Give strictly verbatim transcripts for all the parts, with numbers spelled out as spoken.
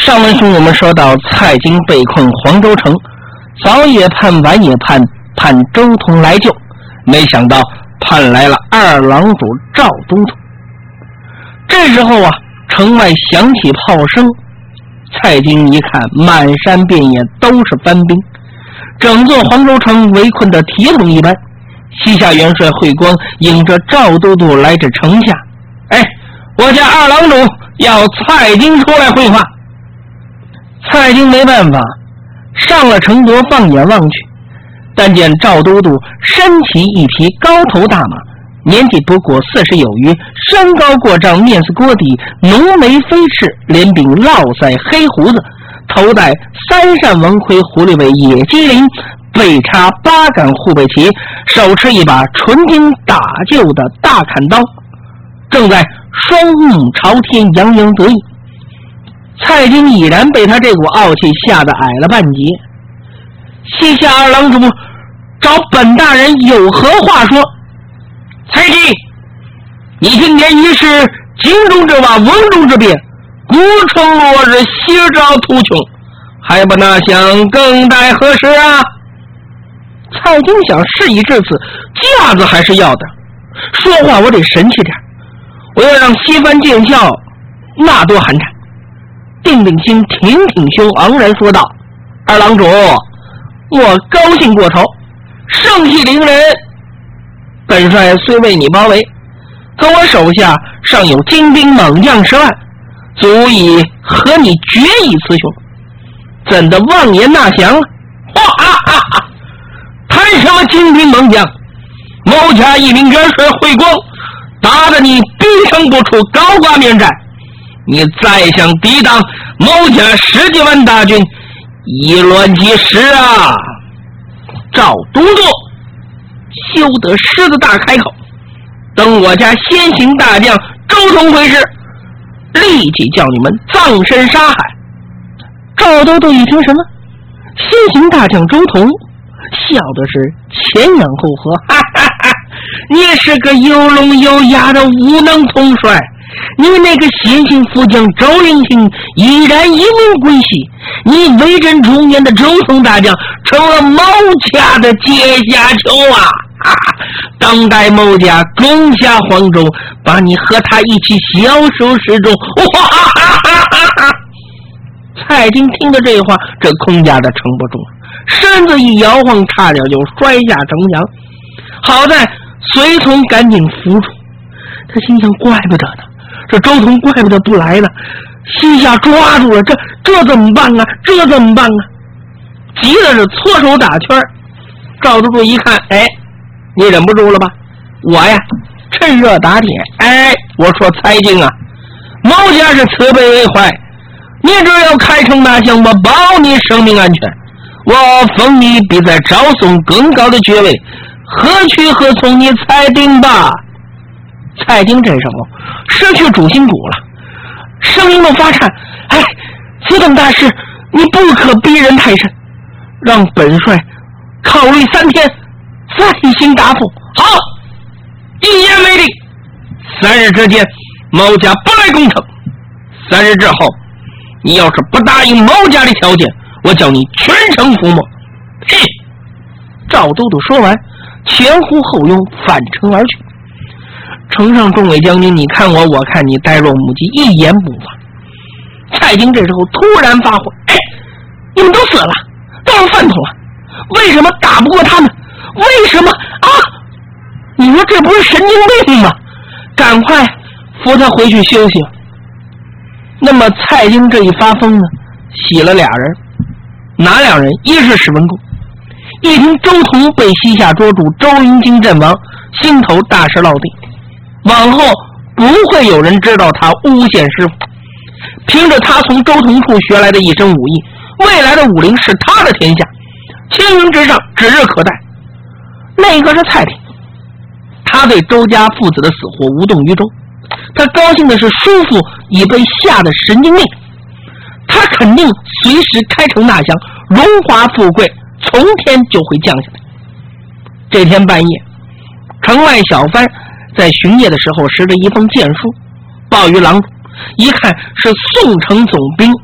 上文书我们说到，蔡京被困黄州城，早也盼晚也盼，盼周同来救，没想到盼来了二郎主赵都督。这时候啊，城外响起炮声，蔡京一看，满山遍野都是番兵，整座黄州城围困得铁桶一般。西夏元帅惠光引着赵都督来至城下，哎，我家二郎主要蔡京出来会话。蔡京没办法，上了城垛，放眼望去，但见赵都督身骑一匹高头大马，年纪不过四十有余，身高过丈，面似锅底，浓眉飞翅，脸顶络腮，黑胡子，头戴三扇王盔，狐狸尾野鸡翎，背插八杆护背旗，手持一把纯金打旧的大砍刀，正在双目朝天，洋洋得意。蔡京已然被他这股傲气吓得矮了半截。西夏二郎主找本大人有何话说？蔡京，你今天已是京中之蛙，瓮中之鳖，孤城落日，夕照途穷，还不纳想更待何时啊？蔡京想事已至此，架子还是要的，说话我得神气点，我要让西番见笑，那多寒碜。定定心，挺挺胸，昂然说道：二郎主，我高兴过头，盛气凌人。本帅虽为你包围，可我手下尚有精兵猛将十万，足以和你决一雌雄，怎的妄言纳降啊？哈哈哈！谈什么精兵猛将？某家一名元帅惠光打得你逼城不出，高挂免战，你再想抵挡某家十几万大军，以乱即时啊！赵都督休得狮子大开口，等我家先行大将周同回师，立即叫你们葬身沙海。赵都督一听什么先行大将周同，笑的是前仰后合，哈哈哈！你是个有聋有哑的无能统帅，你那个先行副将周令卿依然一命归西，你威震中原的周同大将成了某家的阶下囚啊！啊，当代某家攻下黄州，把你和他一起枭首示众。哇哈哈哈哈！蔡京听了这话，这空架的撑不住，身子一摇晃，差点就摔下城墙。好在随从赶紧扶住，他心想：怪不得呢，这周同怪不得不来了，西夏抓住了，这这怎么办啊？这怎么办啊？急的是搓手打圈。赵都督一看，哎，你忍不住了吧？我呀，趁热打铁。哎，我说蔡京啊，某家是慈悲为怀，你只要开城纳降，我保你生命安全，我封你比在赵宋更高的爵位，何去何从？你裁定吧。蔡京这时候失去主心骨了，声音都发颤。哎，此等大事，你不可逼人太甚，让本帅考虑三天，再行答复。好，一言为定。三日之间，某家不来攻城。三日之后，你要是不答应某家的条件，我叫你全城覆没。嘿！赵都督说完，前呼后拥，返城而去。城上众位将军，你看我，我看你，呆若木鸡，一言不发。蔡京这时候突然发火：哎，你们都死了，都是饭桶了，为什么打不过他们？为什么啊？你说这不是神经病吗？赶快扶他回去休息。那么蔡京这一发疯呢，洗了俩人。哪两人？一是史文恭，一听周同被西夏捉住，周云京阵亡，心头大石落地，往后不会有人知道他诬陷师傅。凭着他从周同处学来的一身武艺，未来的武林是他的天下，青云直上，指日可待。那个是蔡廷，他对周家父子的死活无动于衷，他高兴的是叔父已被吓得神经病，他肯定随时开城纳降，荣华富贵从天就会降下来。这天半夜，城外小番在巡夜的时候拾着一封荐书，报于郎主，一看是宋城总兵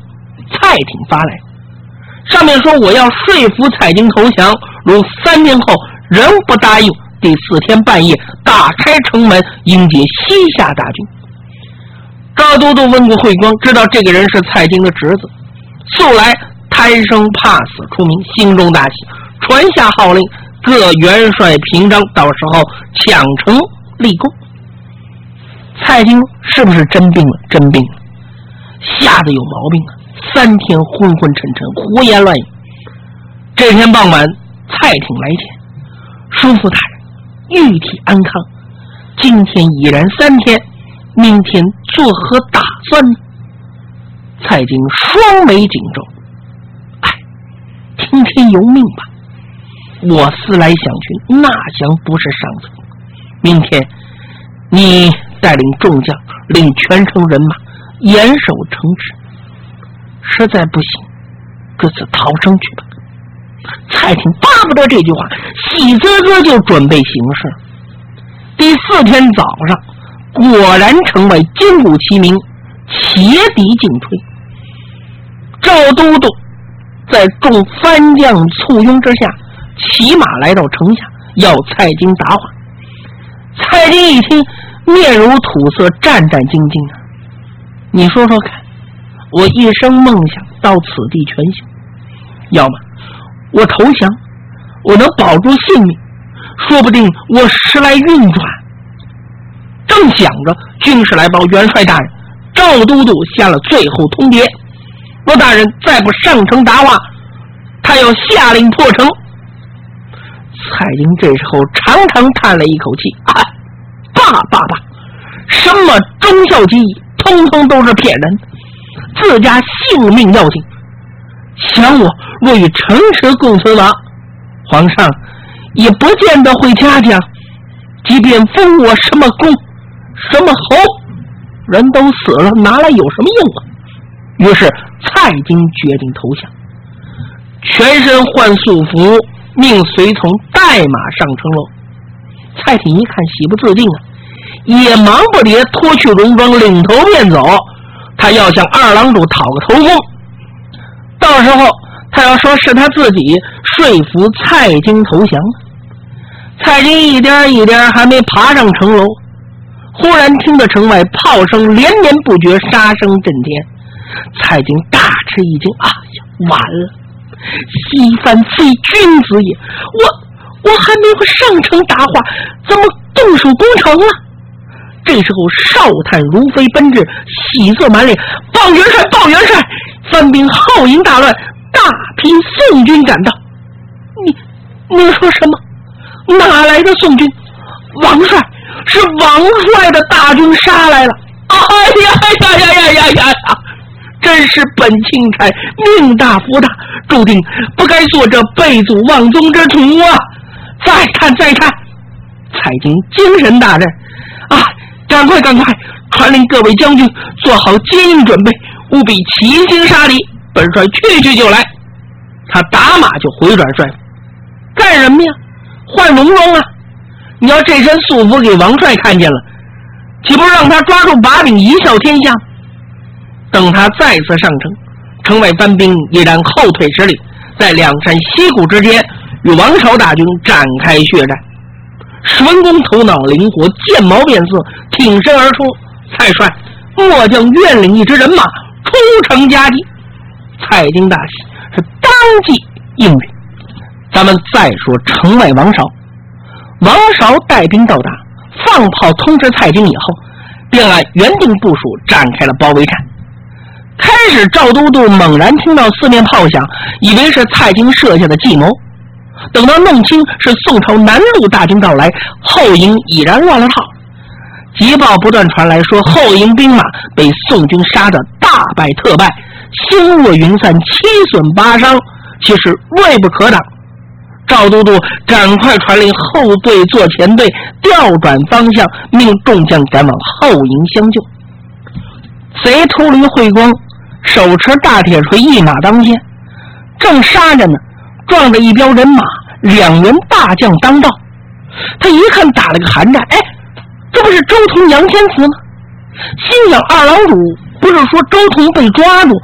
蔡挺发来，上面说我要说服蔡京投降，如三天后仍不答应，第四天半夜打开城门迎接西夏大军。赵都督问过慧光，知道这个人是蔡京的侄子，素来贪生怕死出名，心中大喜，传下号令，各元帅平章，到时候抢城立功。蔡京是不是真病了？真病了，吓得有毛病啊！三天昏昏沉沉，胡言乱语。这天傍晚，蔡挺来见，叔父大人，玉体安康，今天已然三天，明天作何打算呢？蔡京双眉紧皱，哎，听天由命吧。我思来想去，那将不是上策。明天你带领众将，领全城人马严守城池，实在不行，各自逃生去吧。蔡挺巴不得这句话，喜滋滋就准备行事。第四天早上，果然城外金鼓齐鸣，且敌进退。赵都督在众番将簇拥之下，骑马来到城下，要蔡京答话。蔡京一听，面如土色，战战兢兢啊！你说说看，我一生梦想到此地全行，要么我投降，我能保住性命，说不定我时来运转。正想着，军士来报，元帅大人，赵都督下了最后通牒，罗大人再不上城答话，他要下令破城。蔡京这时候长长叹了一口气，啊，罢罢罢，什么忠孝节义，通通都是骗人，自家性命要紧。想我若与城池共存亡，皇上也不见得会嘉奖，即便封我什么功什么侯，人都死了，拿来有什么用啊？于是蔡京决定投降，全身换素服，命随从带马上城楼。蔡挺一看喜不自禁啊，也忙不迭脱去戎装，领头便走。他要向二郎主讨个头功，到时候他要说是他自己说服蔡京投降。蔡京一颠一颠还没爬上城楼，忽然听得城外炮声连绵不绝，杀声震天。蔡京大吃一惊，哎呀，完了！西番非君子也，我我还没有上城答话，怎么动手攻城了？这时候哨探如飞奔至，喜色满脸，报元帅，报元帅！番兵号营大乱，大批宋军赶到。你你说什么？哪来的宋军？王帅，是王帅的大军杀来了！哎呀呀呀呀呀呀呀！真是本钦差命大福大，注定不该做这背祖忘宗之徒啊！再看再看，蔡京精神大振啊！赶快赶快，传令各位将军做好接应准备，务必齐心杀敌，本帅去去就来。他打马就回转帅府，干什么呀？换戎装啊！你要这身素服给王帅看见了，岂不是让他抓住把柄，贻笑天下？等他再次上城，城外番兵依然后退十里，在两山溪谷之间与王朝大军展开血战。史文恭头脑灵活，见矛变色，挺身而出。蔡帅，末将愿领一支人马出城夹击。蔡京大喜，是当即应允。咱们再说城外王韶，王韶带兵到达，放炮通知蔡京以后，便按原定部署展开了包围战。开始赵都督猛然听到四面炮响，以为是蔡京设下的计谋，等到弄清是宋朝南路大军到来，后营已然乱了套。急报不断传来，说后营兵马被宋军杀得大败特败，星若云散，七损八伤，其实锐不可挡。赵都督赶快传令后队做前队，调转方向，命众将赶往后营相救。贼秃驴慧光手持大铁锤，一马当先，正杀着呢，撞着一彪人马，两员大将当道。他一看打了个寒战，哎，这不是周同杨天慈吗？心想二郎主不是说周同被抓住，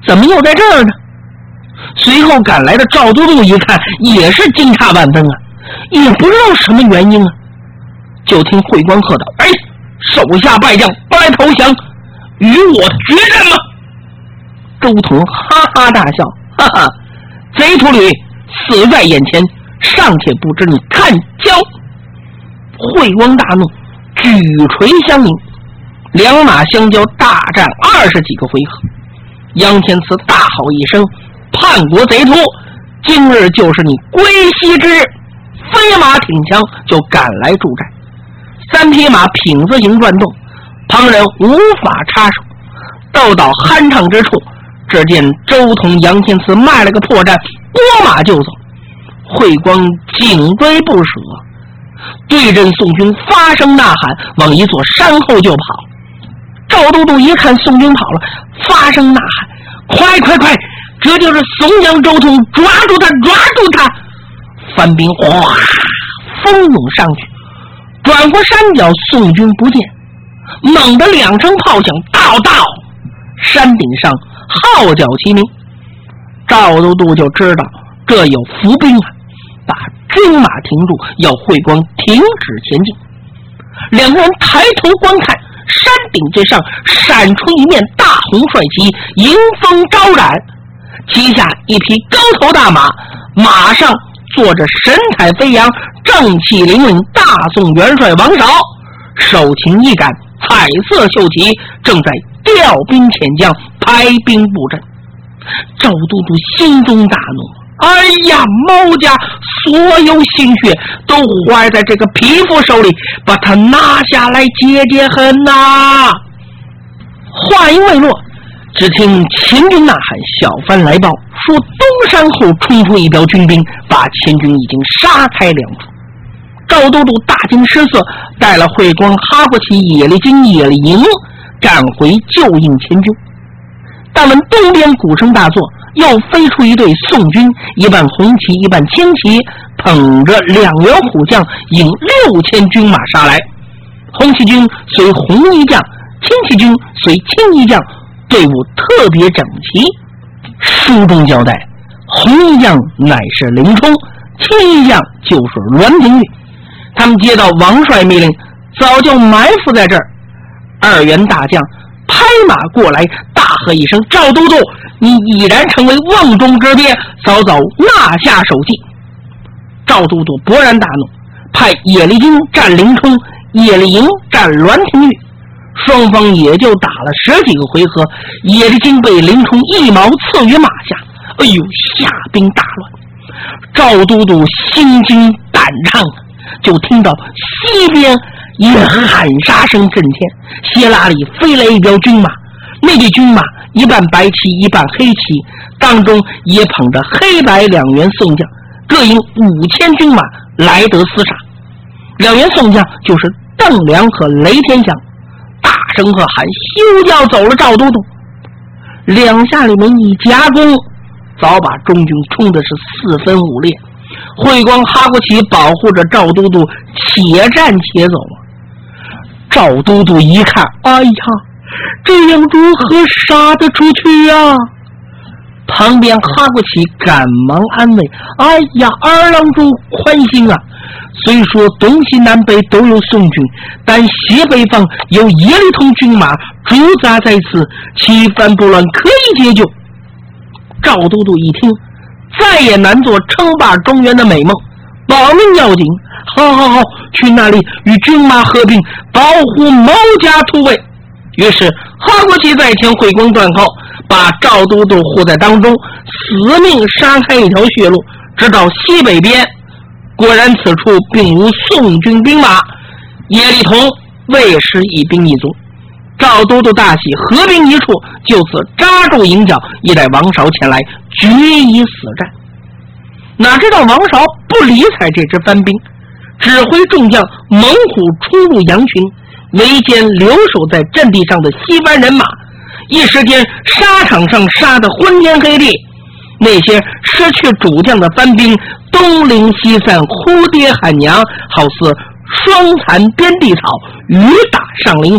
怎么又在这儿呢？随后赶来的赵都督一看，也是惊诧万分啊，也不知道什么原因啊。就听慧光喝道：“哎，手下败将不来投降，与我决战吗？”周同哈哈大笑：“哈哈，贼秃驴，死在眼前，尚且不知你看将！”慧光大怒，举锤相迎，两马相交，大战二十几个回合。杨天慈大吼一声：“叛国贼秃，今日就是你归西之日！”飞马挺枪就赶来助战。三匹马品字形转动，旁人无法插手。斗到酣畅之处，只见周同、杨天慈迈了个破绽，拨马就走。慧光紧追不舍，对阵宋军发声呐喊，往一座山后就跑。赵都督一看宋军跑了，发声呐喊：“快快快，这就是宋江周同，抓住他，抓住他！”番兵哗蜂涌上去，转过山脚，宋军不见。猛地两声炮响，到到山顶上号角齐鸣。赵都督就知道这有伏兵啊，把军马停住，要慧光停止前进。两个人抬头观看，山顶之上闪出一面大红帅旗，迎风招展，旗下一匹高头大马，马上坐着神采飞扬、正气凛凛大宋元帅王韶，手擎一杆彩色绣旗，正在调兵遣将，排兵布阵。赵都督心中大怒，哎呀，毛家所有心血都坏在这个匹夫手里，把他拿下来解解恨呐！话音未落，只听前军呐喊，小番来报说东山后冲出一彪军兵，把前军已经杀开两处。赵都督大惊失色，带了慧光、哈国旗、野力金、野力营赶回救应前军。但闻东边鼓声大作，又飞出一队宋军，一半红旗一半青旗，捧着两员虎将，引六千军马杀来。红旗军随红衣将，青旗军随青衣将，队伍特别整齐。书中交代，红衣将乃是林冲，青衣将就是栾廷玉。他们接到王帅命令，早就埋伏在这儿。二员大将拍马过来，大喝一声：“赵都督，你已然成为瓮中之鳖，早早纳下手记。”赵都督勃然大怒，派野力金战林冲，野力营战栾廷玉。双方也就打了十几个回合，野力金被林冲一矛刺于马下，哎呦，下兵大乱。赵都督心惊胆颤，就听到西边也喊杀声震天，斜拉里飞来一彪军马，那队军马一半白旗一半黑旗，当中也捧着黑白两员宋将，各引五千军马来得厮杀。两员宋将就是邓良和雷天祥，大声喝喊，休掉走了赵都督。两下里面一夹攻，早把中军冲的是四分五裂。慧光、哈国旗保护着赵都督，且战且走啊。赵都督一看，哎呀，这样如何杀得出去啊？旁边哈国旗赶忙安慰，哎呀，二郎主宽心啊，虽说东西南北都有宋军，但西北方有耶律通军马驻扎在此，其番不乱可以解救。赵都督一听，再也难做称霸中原的美梦，保命要紧，好好好，去那里与军马合并，保护毛家突围。于是哈国旗在前，慧光断后，把赵都督护在当中，死命杀开一条血路，直到西北边。果然此处并无宋军兵马，耶律同未失一兵一卒。赵都督大喜，合兵一处，就此扎住营角，一待王韶前来决一死战。哪知道王韶不理睬这支番兵，指挥众将猛虎冲入羊群，围歼留守在阵地上的西番人马，一时间沙场上杀得昏天黑地。那些失去主将的番兵东临西散，呼爹喊娘，好似双残边地草，雨打上林花。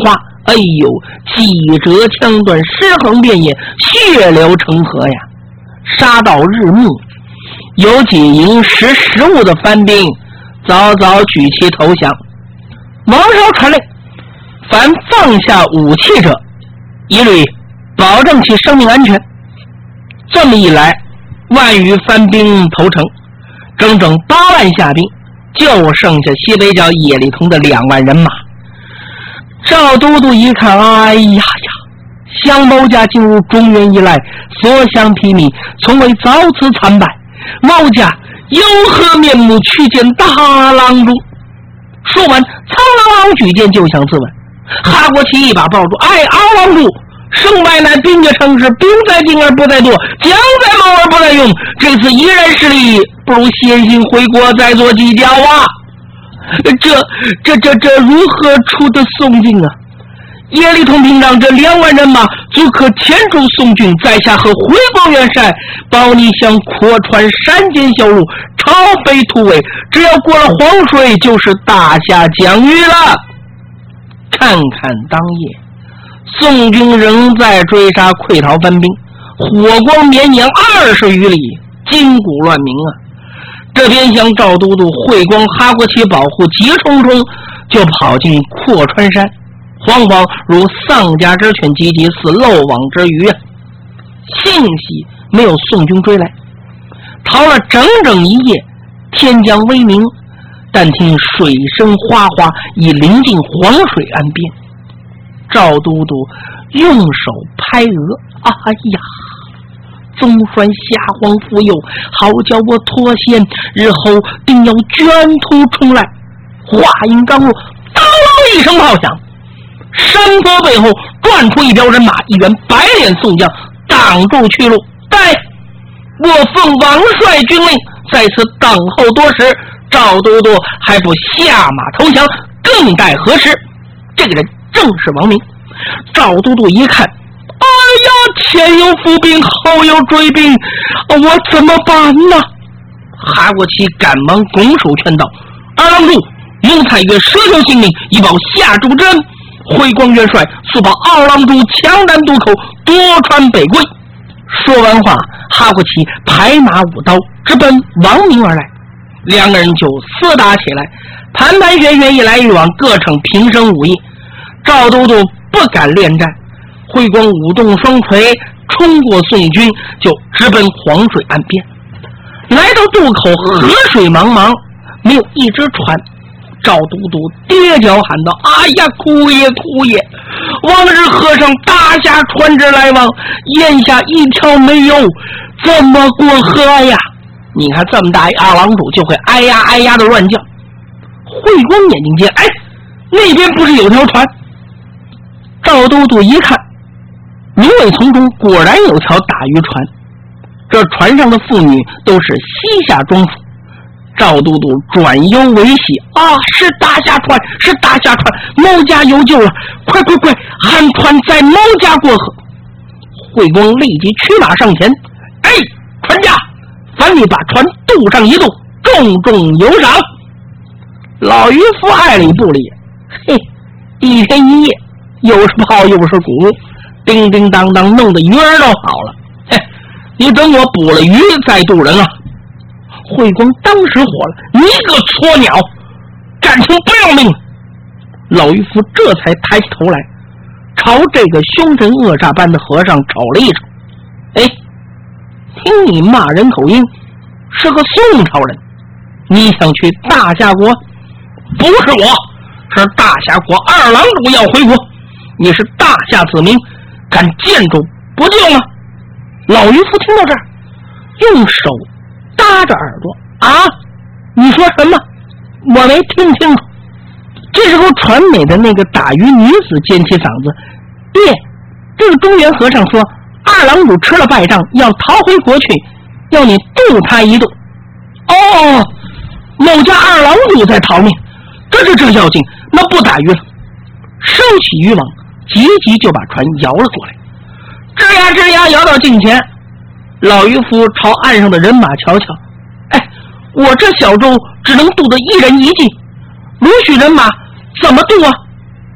哎呦，戟折枪断，尸横遍野，血流成河呀！杀到日暮，有几营识时务的番兵早早举旗投降。王韶传令，凡放下武器者，一律保证其生命安全。这么一来，万余番兵投诚，整整八万下兵，就剩下西北角野里同的两万人马。赵都督一看，哎呀呀，降某家进入中原以来，所向披靡，从未遭此惨败，某家有何面目去见大郎主？说完，苍狼狼举剑就想自刎。哈国旗一把抱住，哎，二郎主，胜败乃兵家常事，兵在精而不在多，将在猛而不在勇。这次依然失利，不如先行回国，再做计较啊！这这这这如何出得宋军啊？耶利同平长这两万人马足可填出宋军，在下和回光元帅保你向阔川山间小路，朝北突围，只要过了黄水，就是大夏疆域了。看看当夜，宋军仍在追杀溃逃番兵，火光绵延二十余里，筋骨乱鸣啊！这边向赵都督会光哈国旗保护，急冲冲就跑进阔川山，惶惶如丧家之犬急急，似漏网之鱼啊！幸喜没有宋军追来，逃了整整一夜，天将微明，但听水声哗哗，已临近黄水岸边。赵都督用手拍额，哎呀，宗栓下荒复幼，好叫我脱险，日后定要卷土重来。话音刚落，当啷一声炮响，山坡背后转出一彪人马，一员白脸宋将挡住去路。待我奉王帅军令，在此等候多时，赵都督还不下马投降，更待何时？这个人正是王明。赵都督一看，哎呀，前有伏兵，后有追兵，我怎么办呢？哈国旗赶忙拱手劝道：二郎主，奴才愿舍生性命，以报下主之恩。回光元帅速报二郎主强难渡口，夺川北归。说完话，哈国旗拍马舞刀，直奔王明而来。两个人就厮打起来，盘盘旋旋，一来一往，各逞平生武艺。赵都督不敢恋战，会光舞动双锤，冲过宋军，就直奔黄水岸边。来到渡口，河水茫茫，没有一只船。赵都督跌脚喊道：哎呀，哭也哭也！往日河上大夏船只来往，眼下一条没有，怎么过河呀？你看这么大一二郎主就会哎呀哎呀的乱叫。会光眼睛尖，哎，那边不是有条船？赵都督一看，芦苇丛中果然有条打渔船，这船上的妇女都是西夏庄妇。赵都督转忧为喜，啊，是大夏船，是大夏船，某家有救了，快快快，喊船载某家过河。会光立即驱马上前，哎，船家，烦你把船渡上一渡，重重有赏。老渔夫爱理不理，嘿，一天一夜，又是炮又是鼓，叮叮当当，弄得鱼儿都好了。嘿，你等我捕了鱼再渡人啊！会光当时火了，你个撮鸟，感情不要命！老渔夫这才抬起头来，朝这个凶神恶煞般的和尚瞅了一瞅。哎，听你骂人口音，是个宋朝人，你想去大夏国？不是我，是大夏国二郎主要回国，你是大夏子民，敢见主不救吗？老渔夫听到这儿，用手搭着耳朵，啊，你说什么？我没听清楚。这时候传美的那个打鱼女子尖起嗓子：爹，这个中原和尚说二郎主吃了败仗，要逃回国去，要你渡他一渡。哦，某家二郎主在逃命，这这这要紧，那不打鱼了。收起渔网，急急就把船摇了过来，吱呀吱呀摇到近前。老渔夫朝岸上的人马瞧瞧，哎，我这小舟只能渡得一人一骑，如许人马怎么渡啊？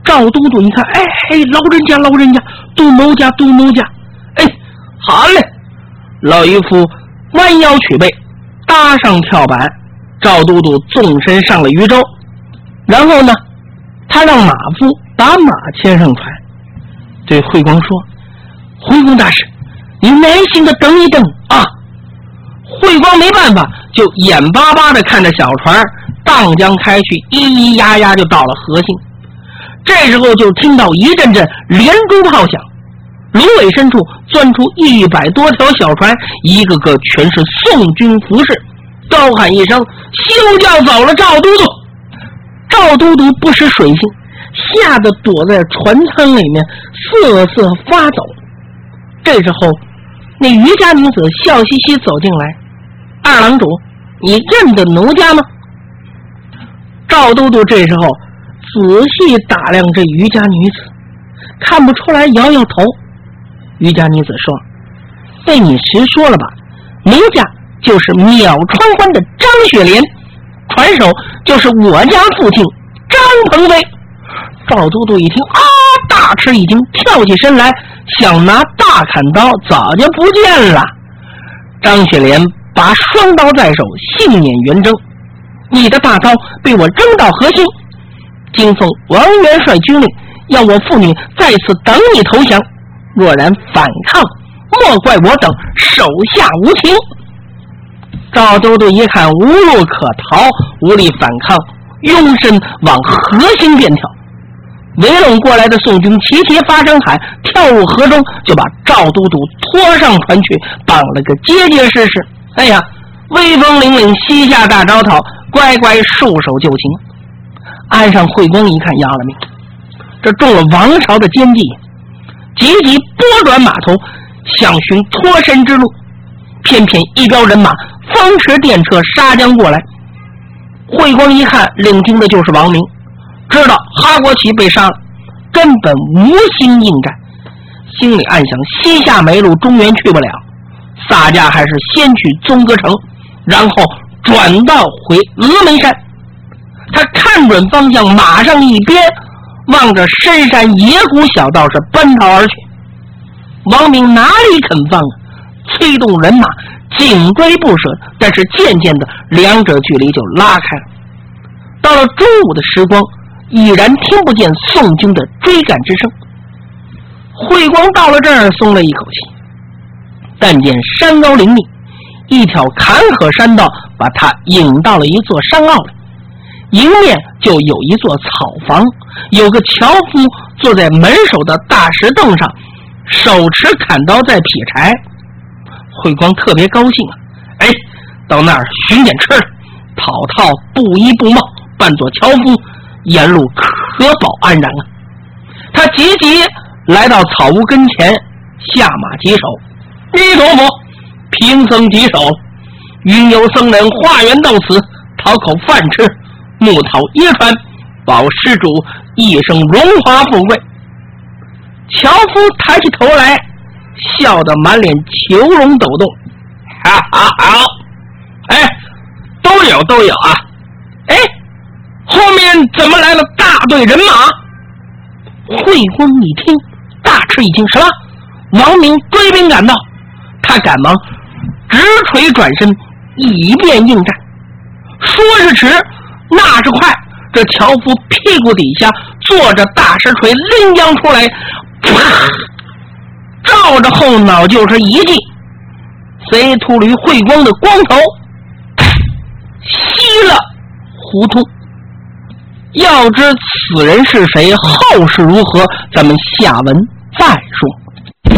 赵都督一看，哎嘿，老人家老人家，杜某家杜某家，哎，好嘞！老渔夫弯腰取背，搭上跳板，赵都督纵身上了渔舟，然后呢，他让马夫把马牵上船，对慧光说：“慧光大师，你耐心的等一等啊！”慧光没办法，就眼巴巴的看着小船荡江开去，咿咿呀呀就到了河心。这时候就听到一阵阵连珠炮响，芦苇深处钻出一百多条小船，一个个全是宋军服饰，高喊一声：“休叫走了赵都督！”赵都督不识水性，吓得躲在船舱里面瑟瑟发抖。这时候那渔家女子笑嘻嘻走进来：“二郎主，你认得奴家吗？”赵都督这时候仔细打量这渔家女子，看不出来，摇摇头。渔家女子说：“被你实说了吧，奴家就是淼川关的张雪莲，船手就是我家父亲张鹏飞。”赵都督一听啊，大吃一惊，跳起身来想拿大砍刀，早就不见了。张雪莲拔双刀在手，信念圆睁：“你的大刀被我扔到河心，今奉王元帅军令，要我妇女在此等你投降，若然反抗，莫怪我等手下无情。”赵都督一看无路可逃，无力反抗，拥身往河心便跳。围拢过来的宋军齐齐发声喊，跳入河中，就把赵都督拖上船去，绑了个结结实实。哎呀，威风凛凛，西夏大招讨，乖乖束手就擒。岸上慧光一看，要了命，这中了王朝的奸计，急急拨转马头，想寻脱身之路。偏偏一彪人马风驰电掣杀将过来。慧光一看，领军的就是王明，知道哈国旗被杀了，根本无心应战，心里暗想：西夏没路，中原去不了，撒价还是先去宗阁城，然后转道回峨眉山。他看准方向，马上一鞭，望着深山野谷小道是奔逃而去。王明哪里肯放啊，催动人马紧追不舍，但是渐渐的两者距离就拉开了。到了中午的时光，已然听不见宋军的追赶之声。慧光到了这儿松了一口气，但见山高林密，一条坎坷山道把他引到了一座山坳里，迎面就有一座草房，有个樵夫坐在门首的大石凳上，手持砍刀在劈柴。慧光特别高兴啊，哎，到那儿寻点吃的，讨套布衣布帽，扮作樵夫，沿路可保安然啊。他急急来到草屋跟前，下马稽首：“弥陀佛，贫僧稽首，云游僧人化缘到此，讨口饭吃，木讨椰穿，保施主一生荣华富贵。”樵夫抬起头来，笑得满脸求容抖动：“哈哈好，哎，都有都有啊！哎，后面怎么来了大队人马？”慧光一听，大吃一惊：“什么？王明追兵赶到！”他赶忙直锤转身，以便应战。说是迟，那是快，这樵夫屁股底下坐着大石锤，拎将出来，啪，照着后脑就是一记，贼秃驴慧光的光头吸了糊涂。要知此人是谁，后事如何，咱们下文再说。